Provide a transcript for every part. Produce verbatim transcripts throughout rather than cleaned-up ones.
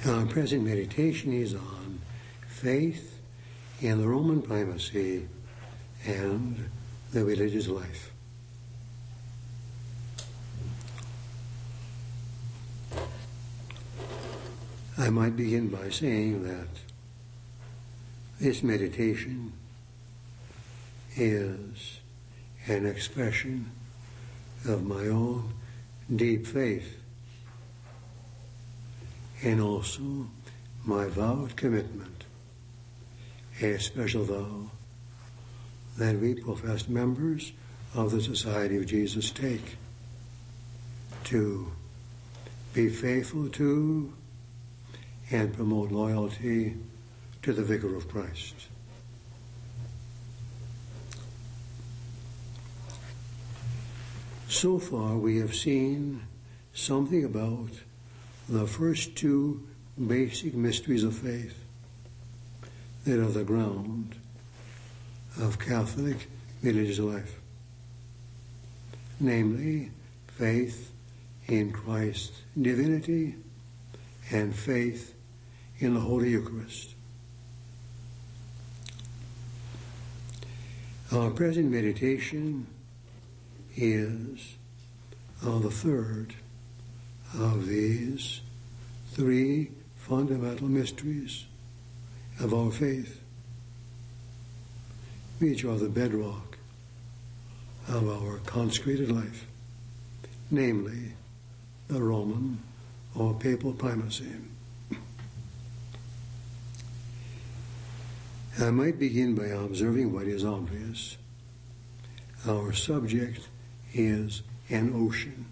Our present meditation is on faith in the Roman primacy and the religious life. I might begin by saying that this meditation is an expression of my own deep faith and also my vowed commitment, a special vow that we professed members of the Society of Jesus take, to be faithful to and promote loyalty to the Vicar of Christ. So far we have seen something about the first two basic mysteries of faith that are the ground of Catholic religious life, namely faith in Christ's divinity and faith in the Holy Eucharist. Our present meditation is on the third of these three fundamental mysteries of our faith, which are the bedrock of our consecrated life, namely the Roman or papal primacy. I might begin by observing what is obvious. Our subject is an ocean.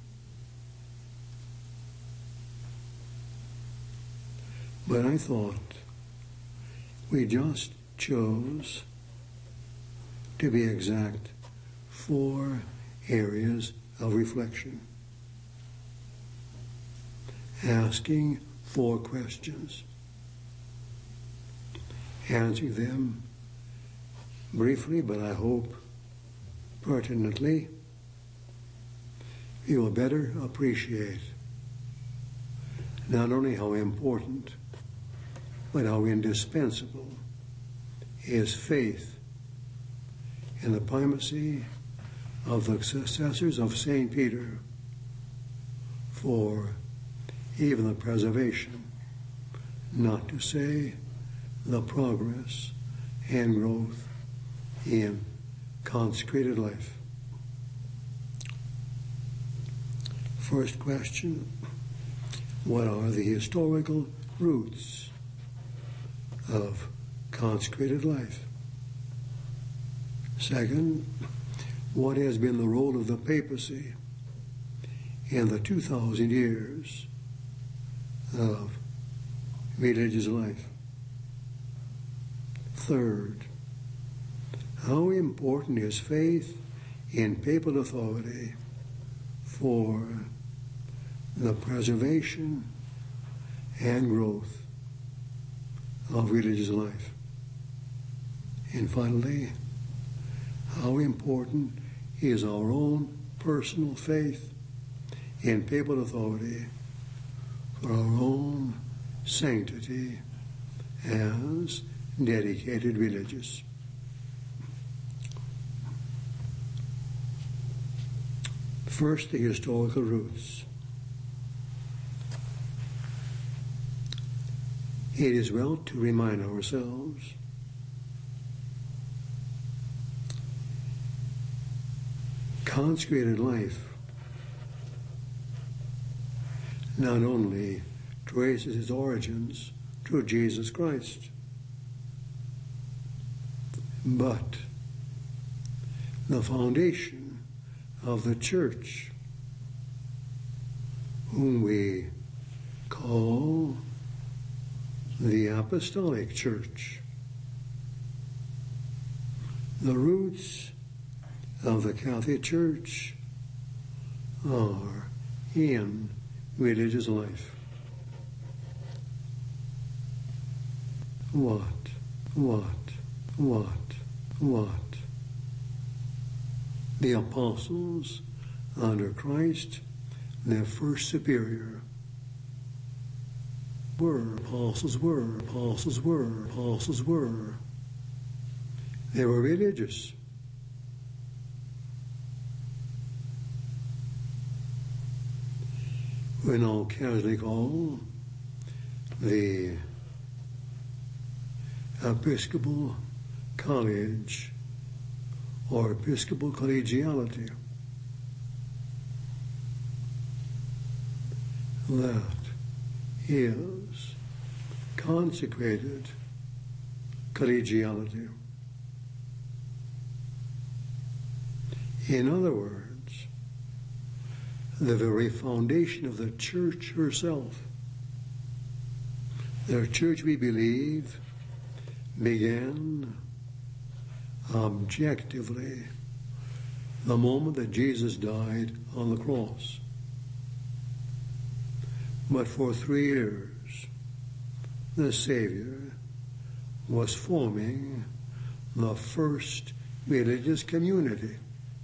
But I thought we just chose, to be exact, four areas of reflection, asking four questions, answering them briefly, but I hope pertinently. You will better appreciate not only how important, but how indispensable is faith in the primacy of the successors of Saint Peter for even the preservation, not to say the progress and growth in consecrated life. First question: what are the historical roots of consecrated life? Second, what has been the role of the papacy in the two thousand years of religious life? Third, how important is faith in papal authority for the preservation and growth of religious life? And finally, how important is our own personal faith in papal authority for our own sanctity as dedicated religious? First, the historical roots. It is well to remind ourselves consecrated life not only traces its origins to Jesus Christ, but the foundation of the Church, whom we call the Apostolic Church. The roots of the Catholic Church are in religious life. What, what, what, what? The apostles under Christ, their first superior, were, apostles were, apostles were, apostles were. They were religious. We now casually call the Episcopal College or Episcopal Collegiality. That is consecrated collegiality. In other words, the very foundation of the church herself. The church, we believe, began objectively the moment that Jesus died on the cross. But for three years, the Savior was forming the first religious community.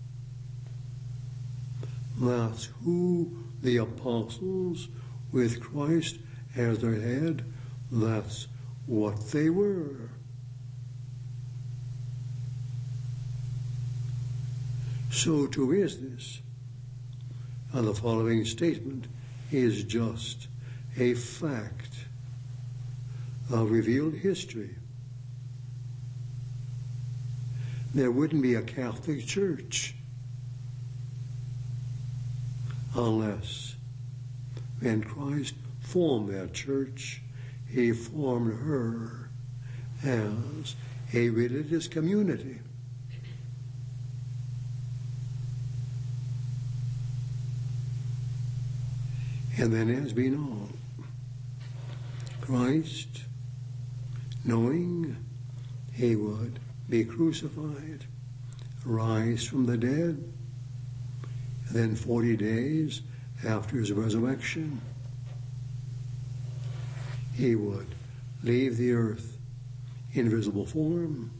That's who the apostles, with Christ as their head, that's what they were. So to raise this, and the following statement is just a fact of revealed history. There wouldn't be a Catholic Church unless when Christ formed that church, he formed her as a religious community. And then, as we know, Christ, knowing he would be crucified, rise from the dead, then forty days after his resurrection, he would leave the earth in visible form.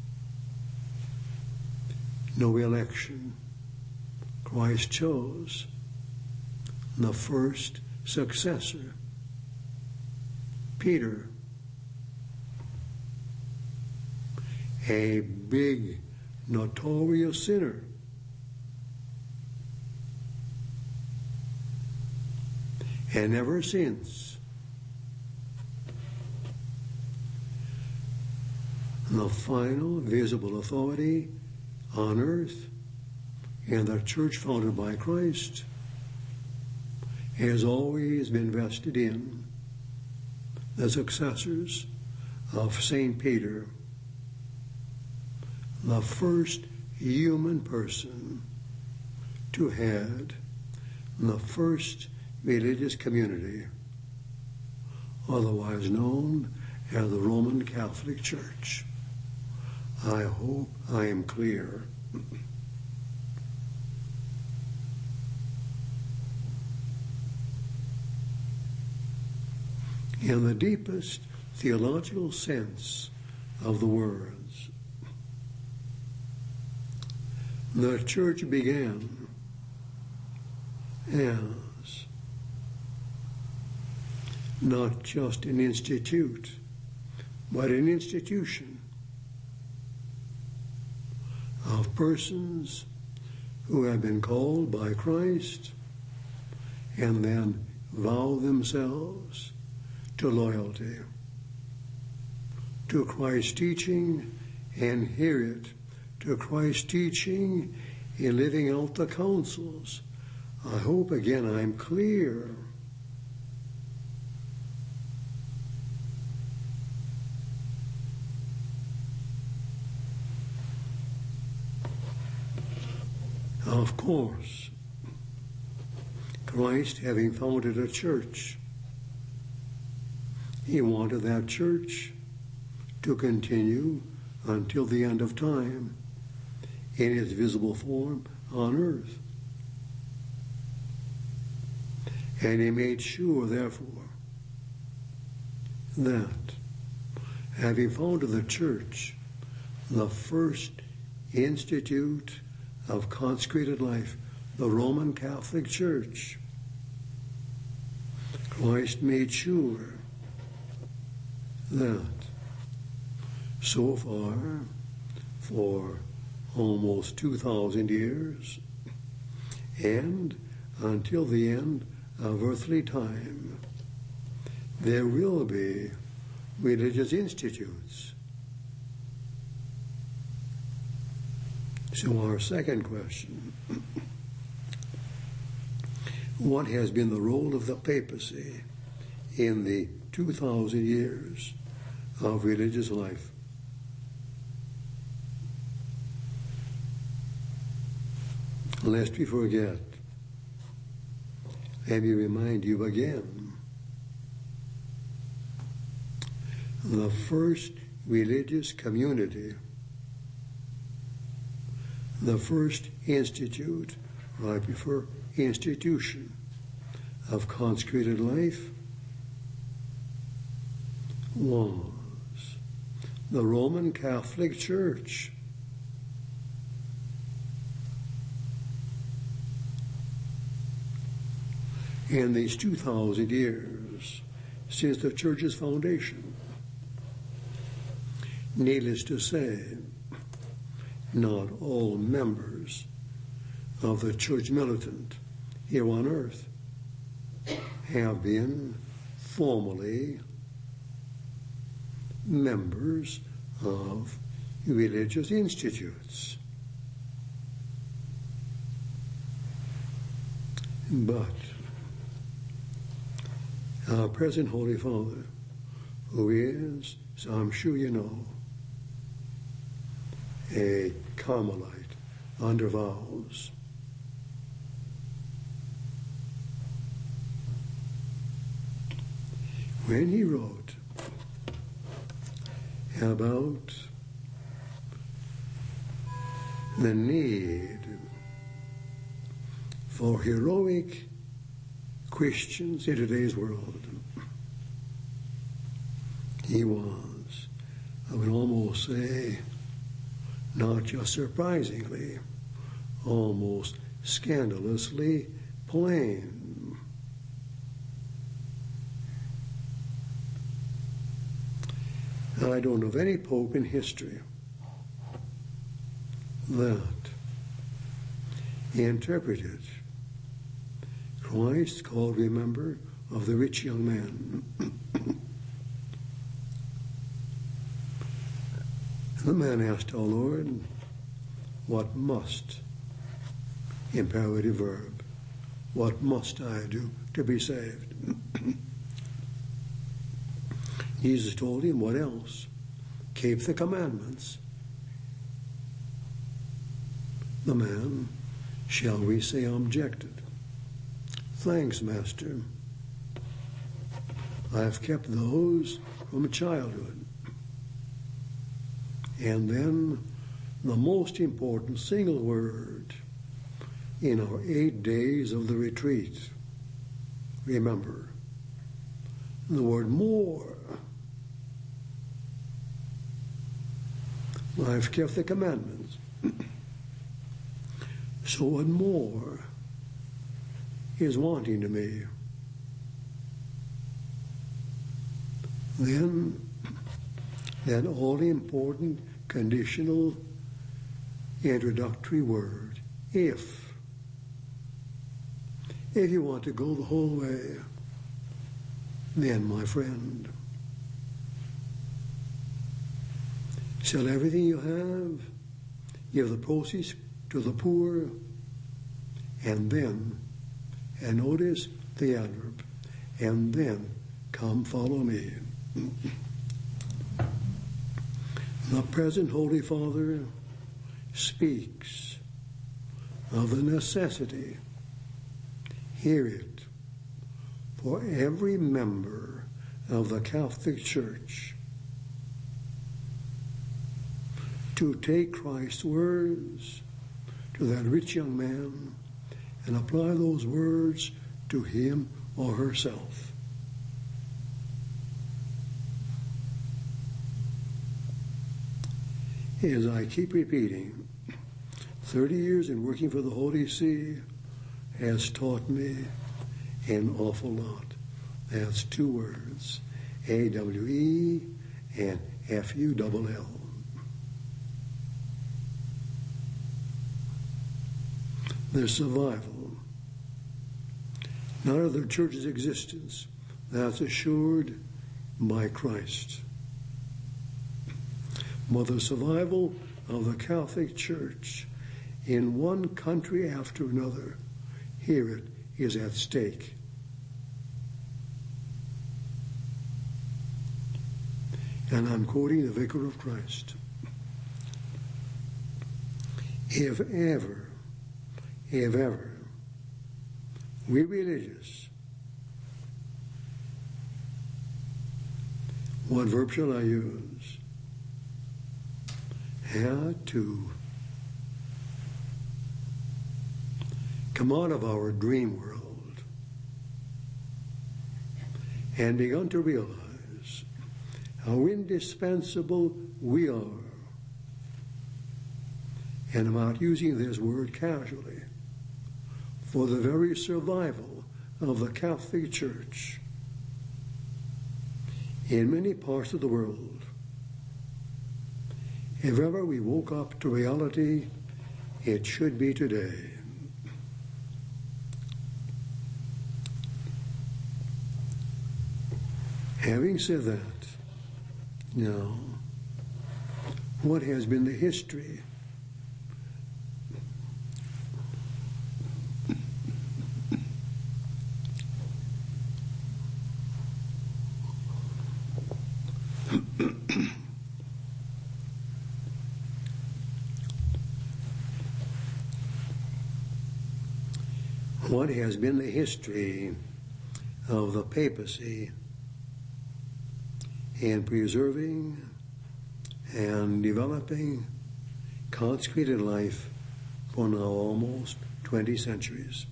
No election. Christ chose the first successor, Peter, a big, notorious sinner. And ever since, the final visible authority on earth and the church founded by Christ has always been vested in the successors of Saint Peter, the first human person to head the first religious community, otherwise known as the Roman Catholic Church. I hope I am clear. In the deepest theological sense of the words, the church began as not just an institute, but an institution of persons who have been called by Christ and then vow themselves to loyalty to Christ's teaching and hear it, to Christ's teaching in living out the counsels. I hope again I'm clear. Of course, Christ, having founded a church, he wanted that church to continue until the end of time in its visible form on earth. And he made sure, therefore, that having founded the church, the first institute of consecrated life, the Roman Catholic Church, Christ made sure that so far, for almost two thousand years, and until the end of earthly time, there will be religious institutes. So our second question, what has been the role of the papacy in the two thousand years of religious life? Lest we forget, let me remind you again, the first religious community, the first institute, or I prefer institution, of consecrated life was the Roman Catholic Church. In these two thousand years since the Church's foundation, needless to say, not all members of the Church militant here on earth have been formally members of religious institutes. But our present Holy Father, who is, so I'm sure you know, a Carmelite under vows, when he wrote about the need for heroic Christians in today's world, he was, I would almost say, not just surprisingly, almost scandalously plain. I don't know of any pope in history that interpreted Christ called, remember, of the rich young man. The man asked our Lord, what must, imperative verb, what must I do to be saved? Jesus told him, what else? Keep the commandments. The man, shall we say, objected. Thanks, Master. I have kept those from childhood. And then the most important single word in our eight days of the retreat, remember, the word more. I've kept the commandments. So what more is wanting to me? Then that all-important conditional introductory word, if. If you want to go the whole way, then, my friend, sell everything you have, give the proceeds to the poor, and then, and notice the adverb, and then come follow me. The present Holy Father speaks of the necessity, hear it, for every member of the Catholic Church to take Christ's words to that rich young man and apply those words to him or herself. As I keep repeating, thirty years in working for the Holy See has taught me an awful lot. That's two words, A W E and F U L L. Their survival, not of the church's existence, that's assured by Christ, but the survival of the Catholic Church in one country after another, here it is at stake. And I'm quoting the Vicar of Christ. If ever, if ever, we religious, what verb shall I use? Had to come out of our dream world and begun to realize how indispensable we are. And I'm not using this word casually, for the very survival of the Catholic Church in many parts of the world. If ever we woke up to reality, it should be today. Having said that, now, what has been the history what has been the history of the papacy in preserving and developing consecrated life for now almost twenty centuries.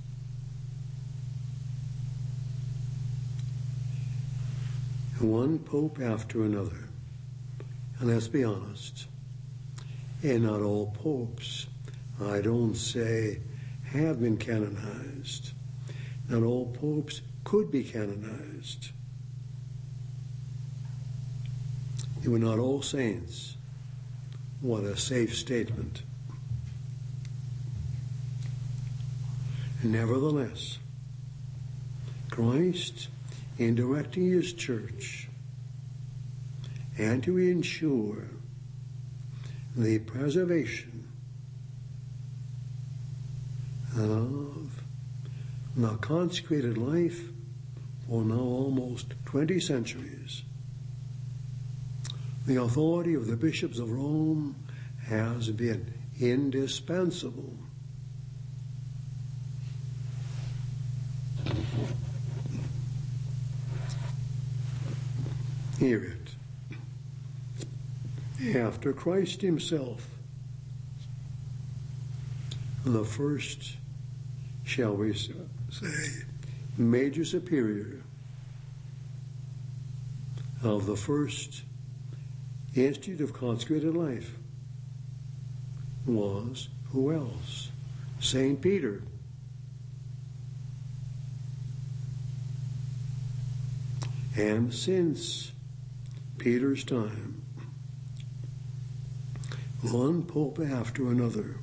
One pope after another. And let's be honest, and not all popes, I don't say, have been canonized. Not all popes could be canonized. They were not all saints. What a safe statement. Nevertheless, Christ, in directing his church and to ensure the preservation of the consecrated life for now almost twenty centuries, the authority of the bishops of Rome has been indispensable. Hear it. After Christ himself, the first, shall we say, major superior of the first Institute of Consecrated Life was who else? Saint Peter. And since Peter's time, one pope after another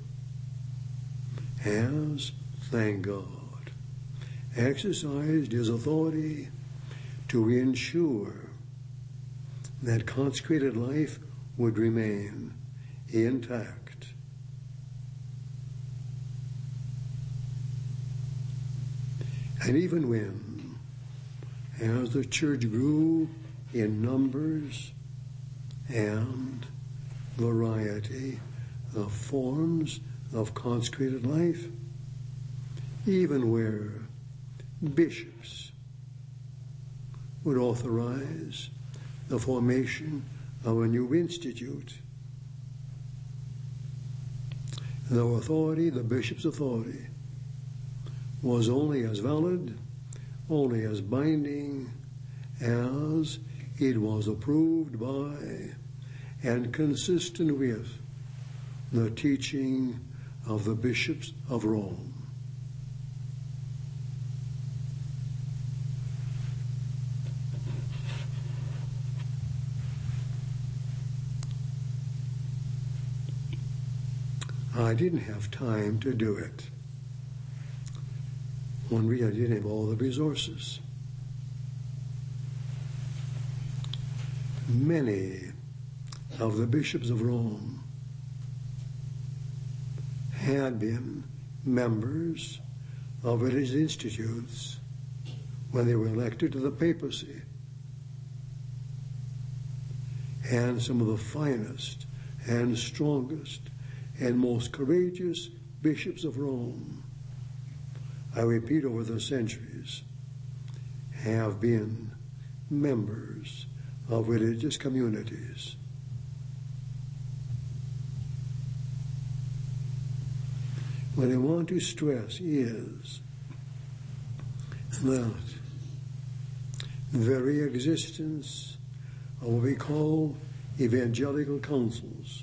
has, thank God, exercised his authority to ensure that consecrated life would remain intact. And even when, as the church grew in numbers and variety of forms of consecrated life, even where bishops would authorize the formation of a new institute, the authority, the bishop's authority, was only as valid, only as binding as it was approved by and consistent with the teaching of the bishops of Rome. I didn't have time to do it. One reason I didn't have all the resources. Many of the bishops of Rome had been members of religious institutes when they were elected to the papacy. And some of the finest and strongest and most courageous bishops of Rome, I repeat, over the centuries, have been members of religious communities. What I want to stress is that the very existence of what we call evangelical councils,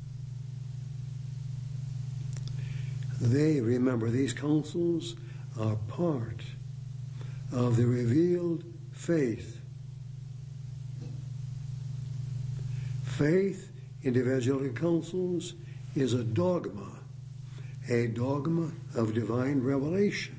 they, remember, these councils are part of the revealed faith. Faith in evangelical councils is a dogma, a dogma of divine revelation.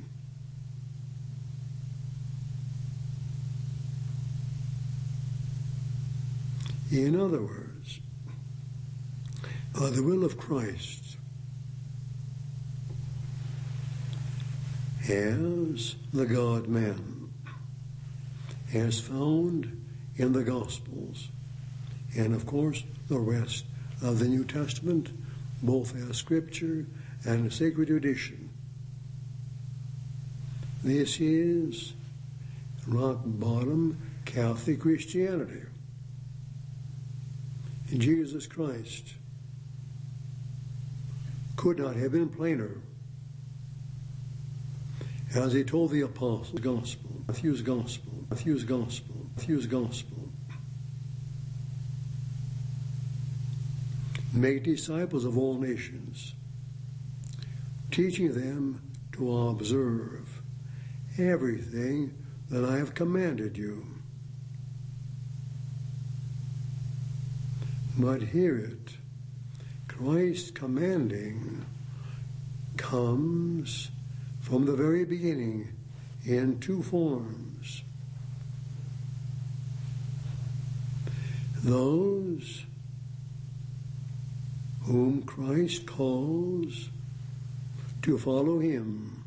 In other words, by the will of Christ, as the God-man, as found in the Gospels, and of course the rest of the New Testament, both as scripture and sacred tradition. This is rock-bottom Catholic Christianity. And Jesus Christ could not have been plainer as he told the apostles, gospel, Matthew's gospel, Matthew's gospel, Matthew's gospel. Make disciples of all nations, teaching them to observe everything that I have commanded you. But hear it, Christ commanding comes from the very beginning in two forms. Those whom Christ calls to follow him,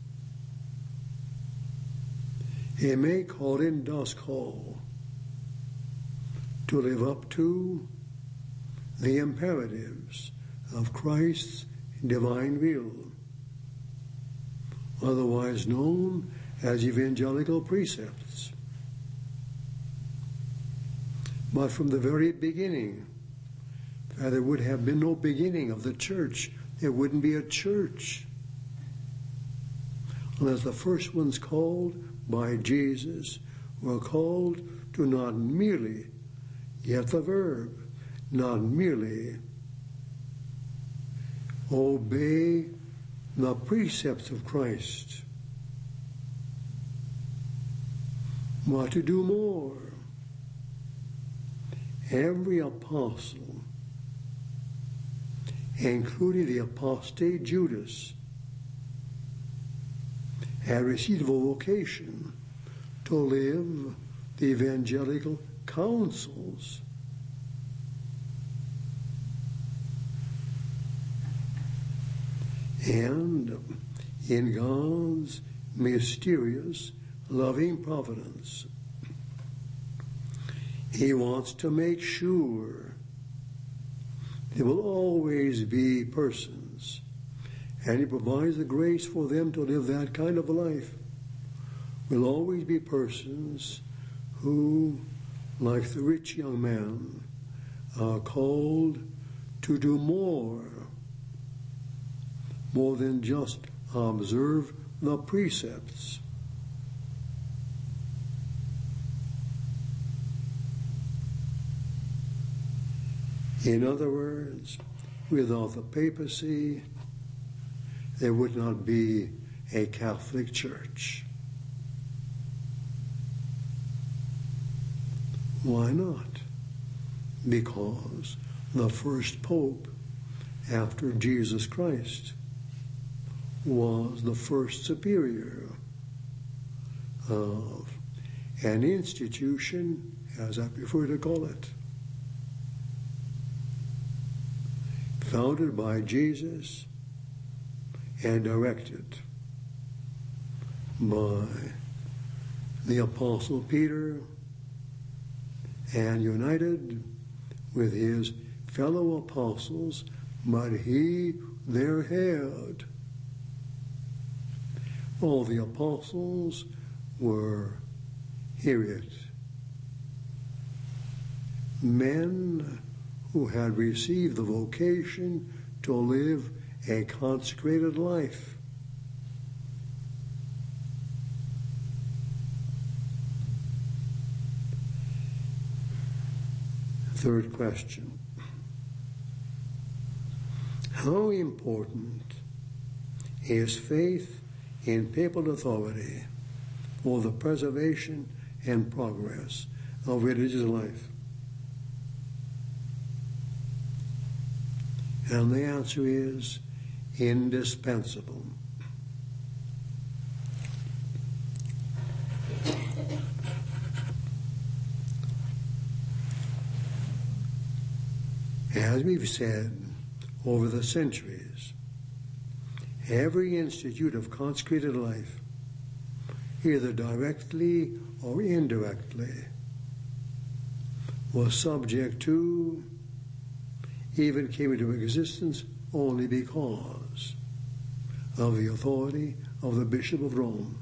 he may call and does call to live up to the imperatives of Christ's divine will, otherwise known as evangelical precepts. But from the very beginning, there would have been no beginning of the church. There wouldn't be a church unless the first ones called by Jesus were called to not merely, yet the verb, not merely obey the precepts of Christ, but to do more. Every apostle, including the apostate Judas, had received a vocation to live the evangelical counsels. And in God's mysterious, loving providence, he wants to make sure there will always be persons, and he provides the grace for them to live that kind of a life. Will always be persons who, like the rich young man, are called to do more, more than just observe the precepts. In other words, without the papacy, there would not be a Catholic Church. Why not? Because the first Pope after Jesus Christ was the first superior of an institution, as I prefer to call it, founded by Jesus and directed by the Apostle Peter and united with his fellow apostles, but he their head. All the apostles were, hear it, men who had received the vocation to live a consecrated life. Third question. How important is faith in papal authority for the preservation and progress of religious life? And the answer is indispensable. As we've said over the centuries, every institute of consecrated life, either directly or indirectly, was subject to, even came into existence only because of the authority of the Bishop of Rome.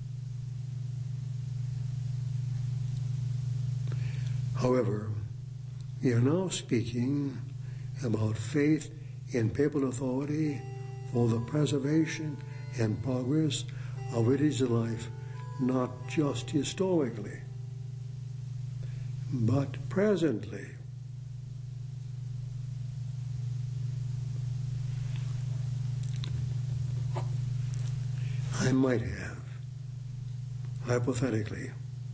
However, we are now speaking about faith in papal authority for the preservation and progress of religious life, not just historically, but presently. I might have, hypothetically,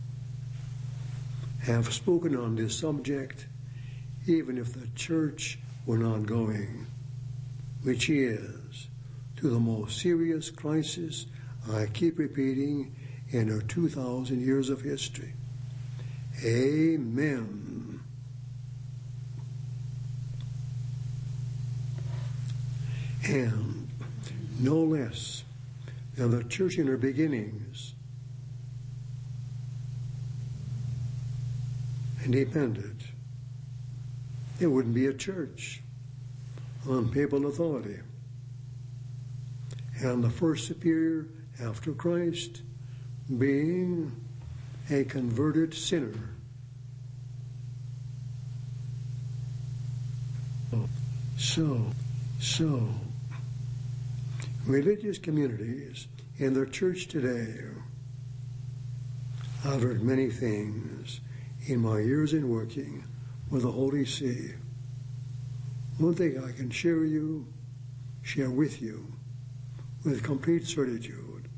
have spoken on this subject even if the church were not going, which is, to the most serious crisis I keep repeating in her two thousand years of history. Amen. And no less than the church in her beginnings depended. It wouldn't be a church on papal authority. And the first superior after Christ being a converted sinner. So, so, religious communities in their church today, I've heard many things in my years in working with the Holy See. One thing I can share you, share with you, with complete certitude.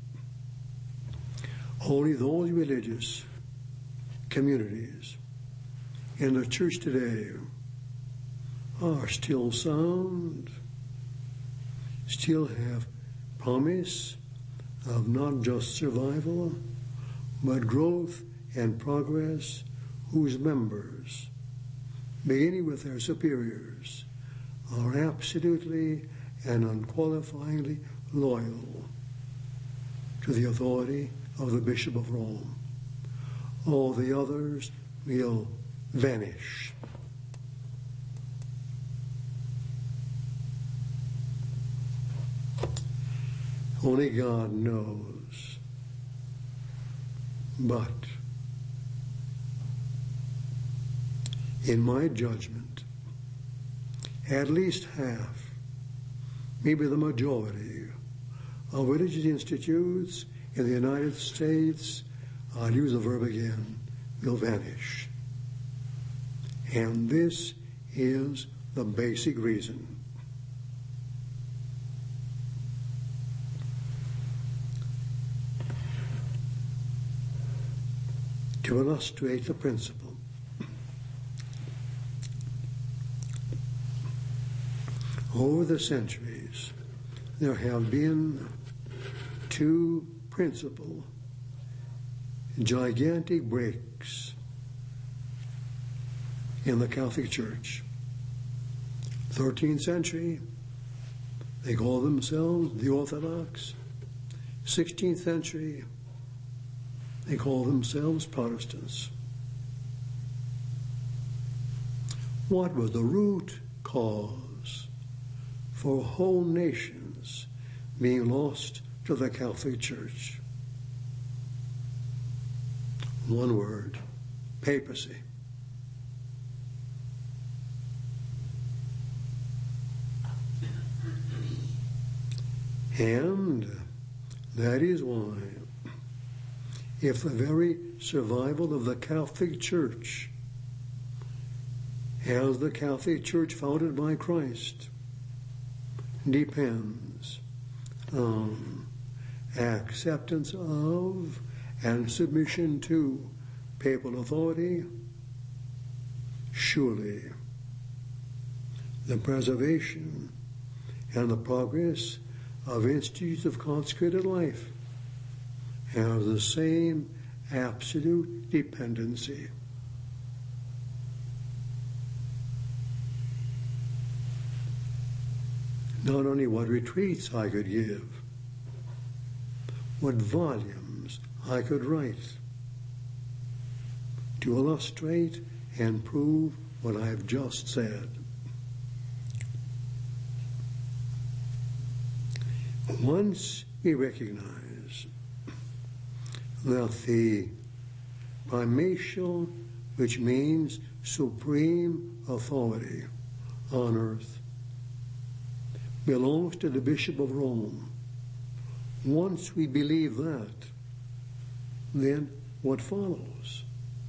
Only those religious communities in the church today are still sound, still have promise of not just survival, but growth and progress, whose members, beginning with their superiors, are absolutely and unqualifiedly loyal to the authority of the Bishop of Rome. All the others will vanish. Only God knows. But in my judgment, at least half, maybe the majority of religious institutes in the United States, I'll use the verb again, will vanish. And this is the basic reason. To illustrate the principle, Over the centuries, there have been two principal gigantic breaks in the Catholic Church. thirteenth century, they call themselves the Orthodox. sixteenth century, they call themselves Protestants. What was the root cause for whole nations being lost to the Catholic Church? One word: papacy. And that is why, if the very survival of the Catholic Church, as the Catholic Church founded by Christ, depends on acceptance of and submission to papal authority, surely the preservation and the progress of institutes of consecrated life have the same absolute dependency. Not only what retreats I could give, what volumes I could write to illustrate and prove what I have just said. Once we recognize that the primatial, which means supreme authority on earth, belongs to the Bishop of Rome, once we believe that, then what follows?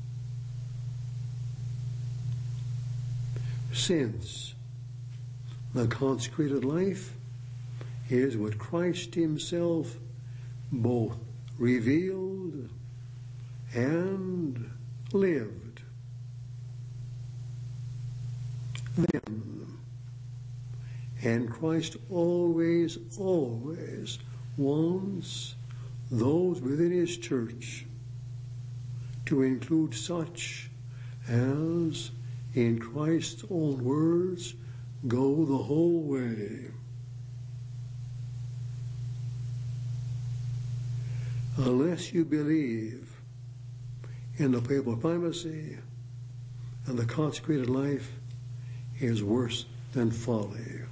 Since the consecrated life is what Christ himself both revealed and lived, then, and Christ always, always wants those within his church to include such as, in Christ's own words, go the whole way. Unless you believe in the papal primacy, and the consecrated life is worse than folly.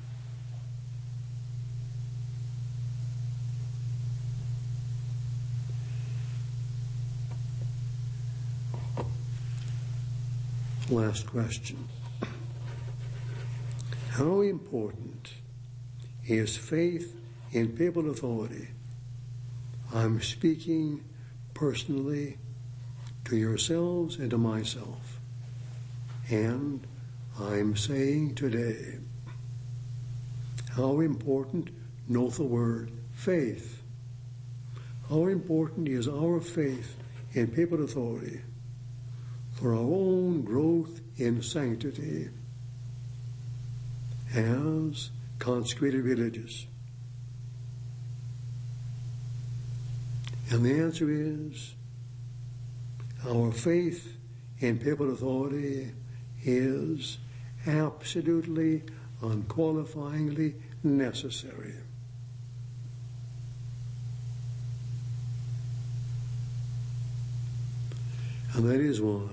Last question. How important is faith in papal authority? I'm speaking personally to yourselves and to myself. And I'm saying today, how important, note the word, faith. How important is our faith in papal authority for our own growth in sanctity as consecrated religious? And the answer is, our faith in papal authority is absolutely, unqualifyingly necessary. And that is why,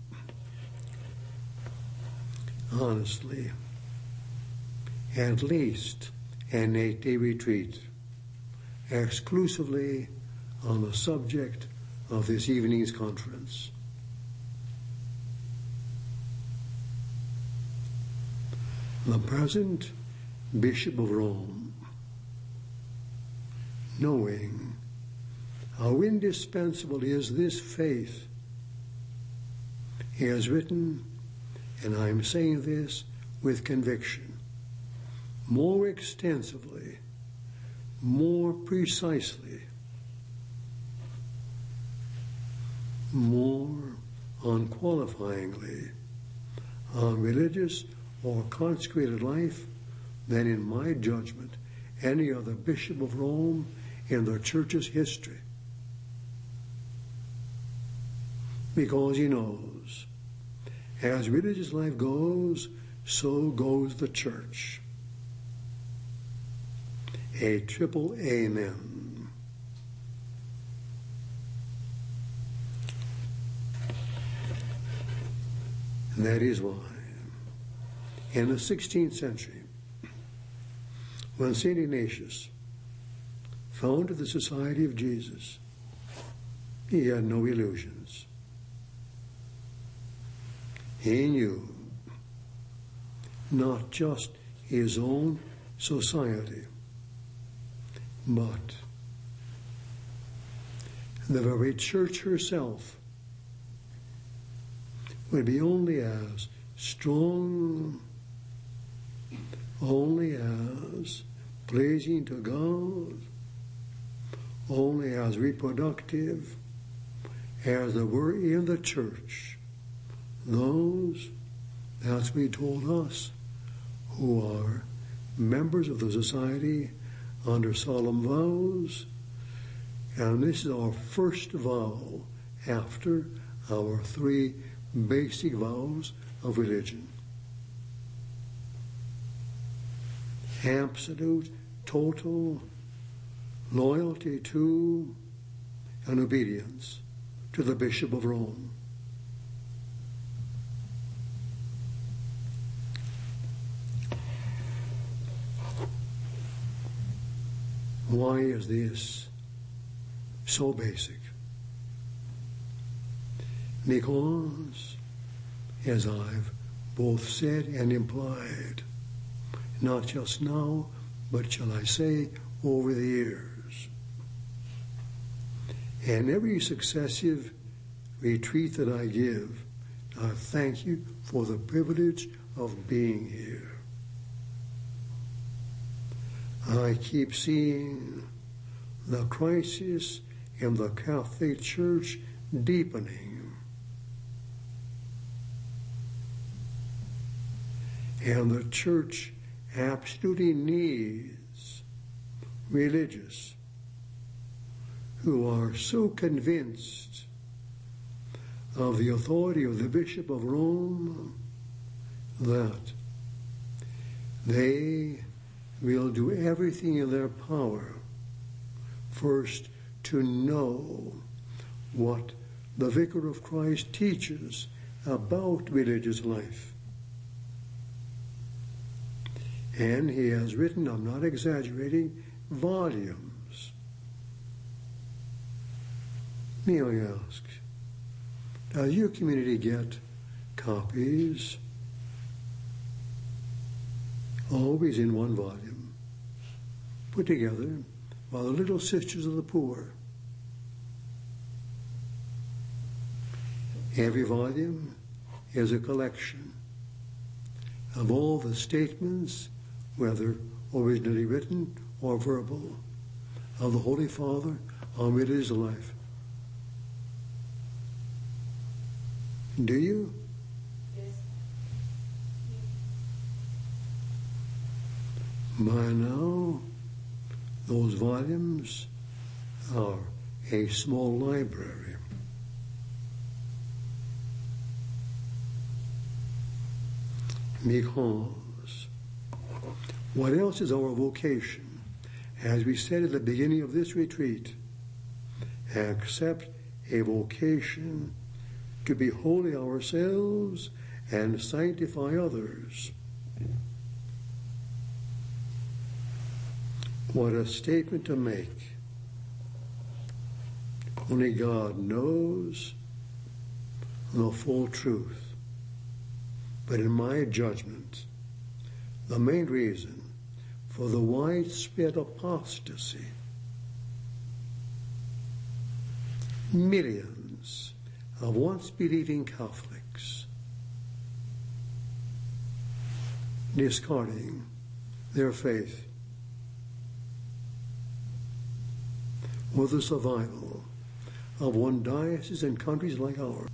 honestly, at least an eight-day retreat exclusively on the subject of this evening's conference. The present Bishop of Rome, knowing how indispensable is this faith, he has written, and I am saying this with conviction, more extensively, more precisely, more unqualifyingly on religious or consecrated life than, in my judgment, any other bishop of Rome in the church's history. Because he knows, as religious life goes, so goes the church. A triple amen. And that is why, in the sixteenth century, when Saint Ignatius founded the Society of Jesus, he had no illusions. He knew not just his own society, but the very church herself would be only as strong, only as pleasing to God, only as reproductive as there were in the church those, as we told us, who are members of the society under solemn vows. And this is our first vow after our three basic vows of religion. Absolute, total loyalty to and obedience to the Bishop of Rome. Why is this so basic? Because, as I've both said and implied, not just now, but shall I say, over the years, and every successive retreat that I give, I thank you for the privilege of being here. I keep seeing the crisis in the Catholic Church deepening. And the Church absolutely needs religious who are so convinced of the authority of the Bishop of Rome that they will do everything in their power first to know what the Vicar of Christ teaches about religious life. And he has written, I'm not exaggerating, volumes. May I ask, does your community get copies? Always in one volume, put together by the Little Sisters of the Poor. Every volume is a collection of all the statements, whether originally written or verbal, of the Holy Father on religious life. Do you? By now, those volumes are a small library. Because what else is our vocation? As we said at the beginning of this retreat, except a vocation to be holy ourselves and sanctify others. What a statement to make. Only God knows the full truth. But in my judgment, the main reason for the widespread apostasy, millions of once believing Catholics discarding their faith, or the survival of one diocese in countries like ours,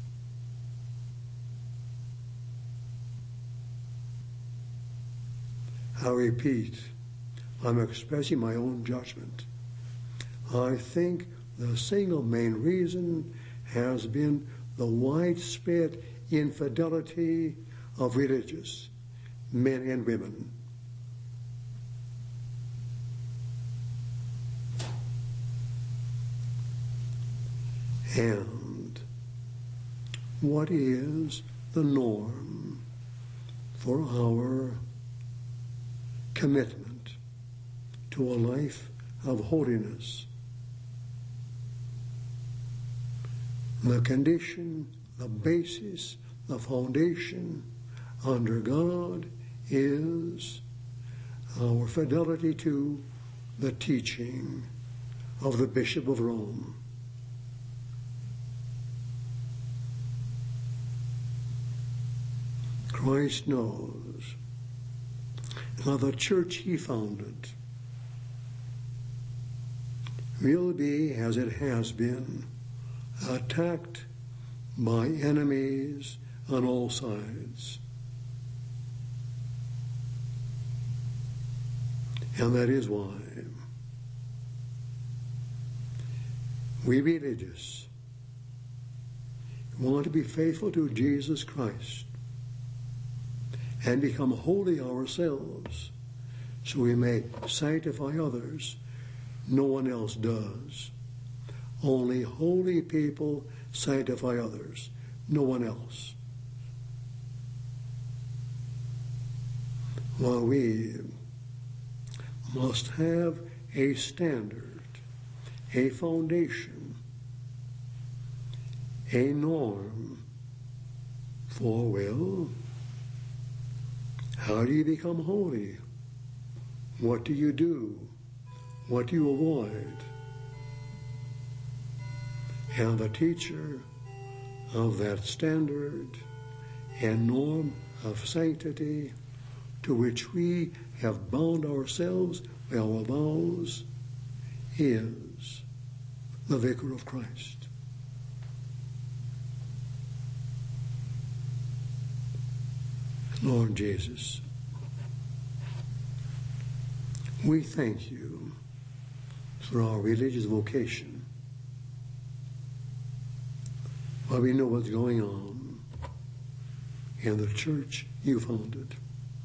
I repeat, I'm expressing my own judgment. I think the single main reason has been the widespread infidelity of religious men and women. And what is the norm for our commitment to a life of holiness? The condition, the basis, the foundation under God is our fidelity to the teaching of the Bishop of Rome. Christ knows that the church he founded will be, as it has been, attacked by enemies on all sides. And that is why we religious want to be faithful to Jesus Christ and become holy ourselves so we may sanctify others. No one else does. Only holy people sanctify others. No one else. While we must have a standard, a foundation, a norm for, well, how do you become holy? What do you do? What do you avoid? And the teacher of that standard and norm of sanctity to which we have bound ourselves by our vows is the Vicar of Christ. Lord Jesus, we thank you for our religious vocation. While we know what's going on in the church you founded,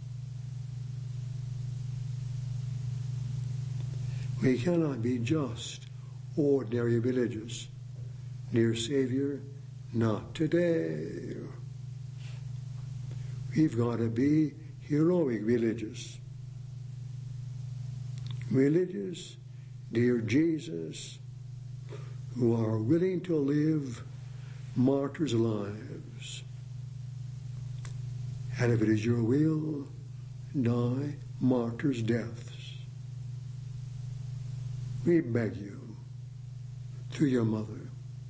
we cannot be just ordinary religious. Dear Savior, not today. We've got to be heroic religious. Religious, dear Jesus, who are willing to live martyrs' lives. And if it is your will, die martyrs' deaths. We beg you, through your mother,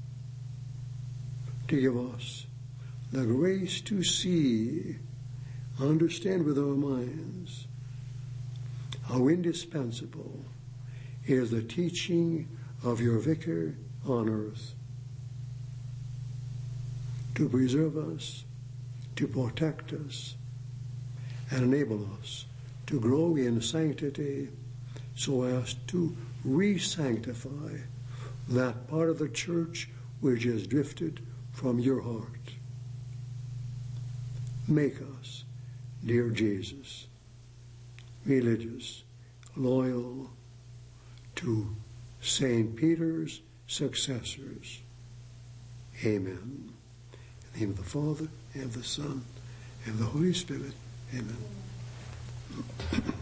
to give us the grace to see, understand with our minds how indispensable is the teaching of your vicar on earth to preserve us, to protect us, and enable us to grow in sanctity so as to re-sanctify that part of the church which has drifted from your heart. Make us, dear Jesus, religious, loyal to Saint Peter's successors. Amen. In the name of the Father, and of the Son, and of the Holy Spirit. Amen.